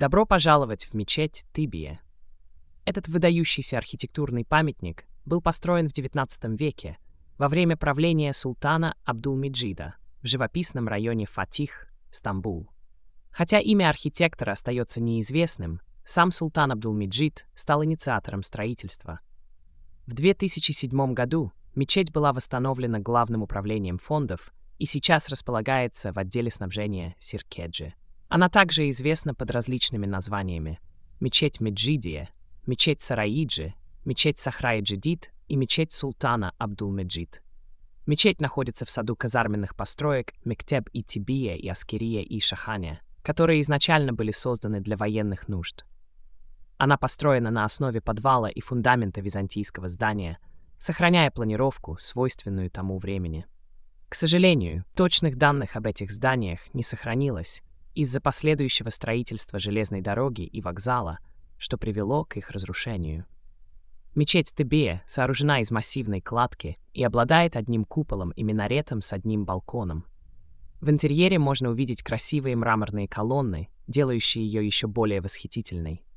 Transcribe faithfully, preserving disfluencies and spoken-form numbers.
Добро пожаловать в мечеть Тыбие. Этот выдающийся архитектурный памятник был построен в девятнадцатом веке во время правления султана Абдулмеджида в живописном районе Фатих, Стамбул. Хотя имя архитектора остается неизвестным, сам султан Абдулмеджид стал инициатором строительства. В две тысячи седьмом году мечеть была восстановлена Главным управлением фондов и сейчас располагается в отделе снабжения Сиркеджи. Она также известна под различными названиями: мечеть Меджидия, мечеть Сараиджи, мечеть Сахра-и-Джадид и мечеть султана Абдулмеджид. Мечеть находится в саду казарменных построек Мектеб-и-Тибия и Аскерия-и-Шаханя, которые изначально были созданы для военных нужд. Она построена на основе подвала и фундамента византийского здания, сохраняя планировку, свойственную тому времени. К сожалению, точных данных об этих зданиях не сохранилось из-за последующего строительства железной дороги и вокзала, что привело к их разрушению. Мечеть Тыбие сооружена из массивной кладки и обладает одним куполом и минаретом с одним балконом. В интерьере можно увидеть красивые мраморные колонны, делающие ее еще более восхитительной.